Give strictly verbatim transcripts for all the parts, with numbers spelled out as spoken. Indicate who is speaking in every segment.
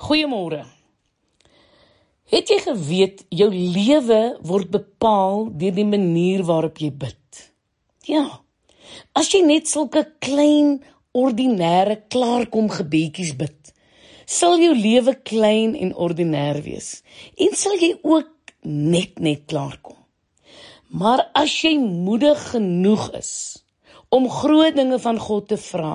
Speaker 1: Goeiemôre. Het jy geweet, jou lewe word bepaal deur die manier waarop jy bid? Ja, as jy net sulke klein, ordinêre, klaarkom gebedjies bid, sal jou lewe klein en ordinêr wees, en sal jy ook net net klaarkom. Maar as jy moedig genoeg is om groot dinge van God te vra,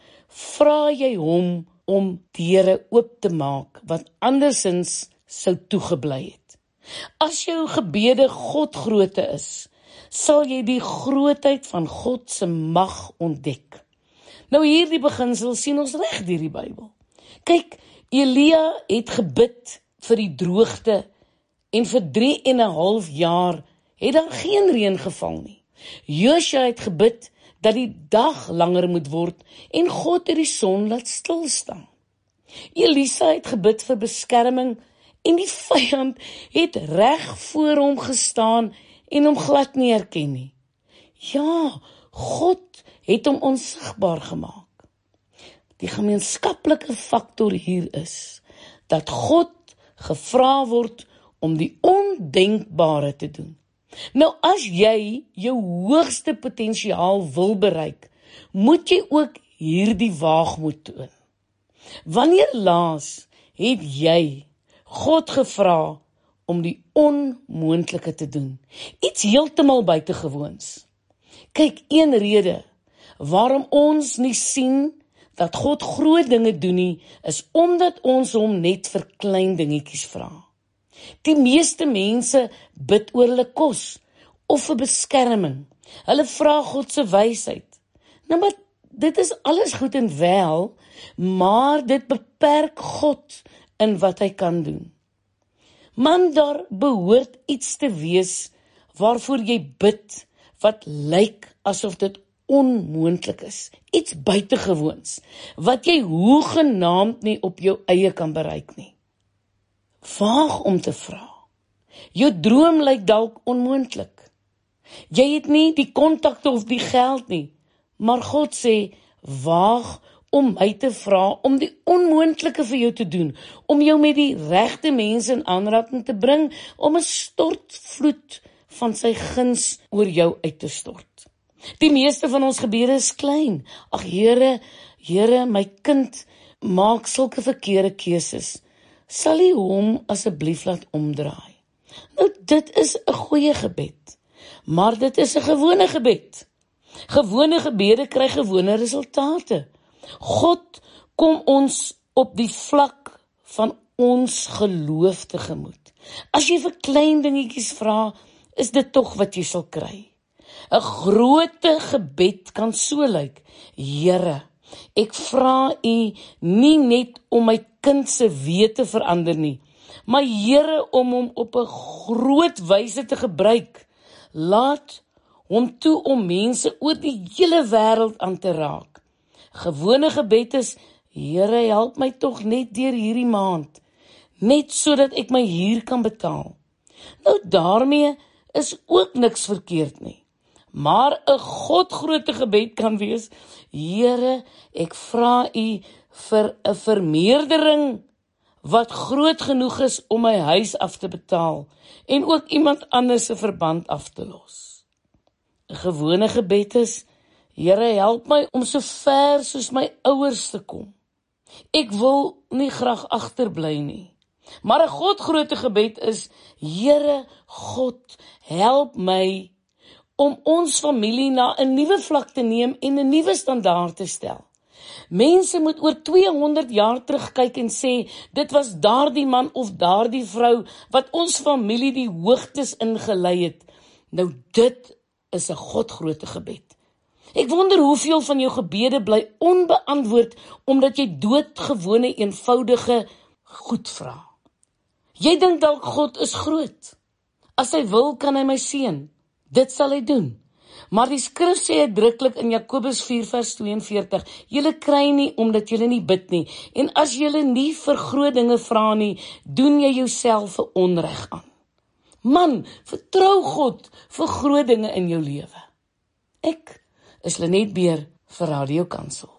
Speaker 1: vra jy hom om deure oop te maak wat andersins sou toegebly het. As jou gebede God grootte is, sal jy die grootheid van God se mag ontdek. Nou hierdie beginsel sien ons reg deur die Bybel. Kyk, Elia het gebid vir die droogte en vir drie en 'n half jaar het daar geen reën geval nie. Josua het gebid dat die dag langer moet word en God het die son laat stilstaan. Elisa het gebid vir beskerming en die vyand het reg voor hom gestaan en hom glad nie herken nie. Ja, God het hom onsigbaar gemaak. Die gemeenskaplike faktor hier is dat God gevra word om die ondenkbare te doen. Nou as jy jou hoogste potensiaal wil bereik, moet jy ook hierdie waagmoed toon. Wanneer laas het jy God gevra om die onmoontlike te doen? Iets heeltemal buitengewoons. Kyk, een rede waarom ons nie sien dat God groot dinge doen nie, is omdat ons hom net vir klein dingetjies vra. Die meeste mense bid oor hulle kos of vir beskerming. Hulle vra God se wysheid. Nou maar dit is alles goed en wel, maar dit beperk God in wat hy kan doen. Man, daar behoort iets te wees waarvoor jy bid wat lyk asof dit onmoontlik is. Iets buitengewoons wat jy hoegenaamd nie op jou eie kan bereik nie. Waag om te vra. Jou droom lyk dalk onmoontlik. Jy het nie die kontakte of die geld nie, maar God sê, waag om my te vra om die onmoontlike vir jou te doen, om jou met die regte mense in aanraking te bring, om 'n stortvloed van sy guns oor jou uit te stort. Die meeste van ons gebede is klein. Ag Here, Here, my kind maak sulke verkeerde keuses. Sal U hom asseblief laat omdraai? Nou, dit is 'n goeie gebed, maar dit is 'n gewone gebed. Gewone gebede kry gewone resultate. God kom ons op die vlak van ons geloof tegemoet. As jy vir klein dingetjies vra, is dit tog wat jy sal kry. 'n Groote gebed kan so lyk: Here, ek vra U nie net om my kind se wete te verander nie, maar Here, om hom op 'n groot wyse te gebruik. Laat hom toe om mense oor die hele wêreld aan te raak. Gewone gebed is, Here, help my tog net deur hierdie maand, net sodat ek my huur kan betaal. Nou daarmee is ook niks verkeerd nie. Maar 'n godgroote gebed kan wees, Here, ek vra U vir 'n vermeerdering wat groot genoeg is om my huis af te betaal en ook iemand anders se verband af te los. 'n Gewone gebed is, Here, help my om so ver soos my ouers te kom. Ek wil nie graag agterbly nie. Maar 'n godgroote gebed is, Here God, help my om ons familie na 'n nuwe vlak te neem en 'n nuwe standaard te stel. Mense moet oor tweehonderd jaar terugkyk en sê, dit was daardie man of daardie vrou wat ons familie die hoogtes ingelei het. Nou dit is 'n godgroote gebed. Ek wonder hoeveel van jou gebede bly onbeantwoord, omdat jy doodgewone eenvoudige goed vra. Jy dink dalk God is groot. As hy wil, kan hy my seën. Dit sal hy doen. Maar die skrif sê uitdruklik in Jakobus vier vers twee en veertig, julle kry nie omdat julle nie bid nie, en as julle nie vir groot dinge vra nie, doen jy jouself 'n onreg aan. Man, vertrou God vir groot dinge in jou lewe. Ek is Lenet Beer vir Radio Kansel.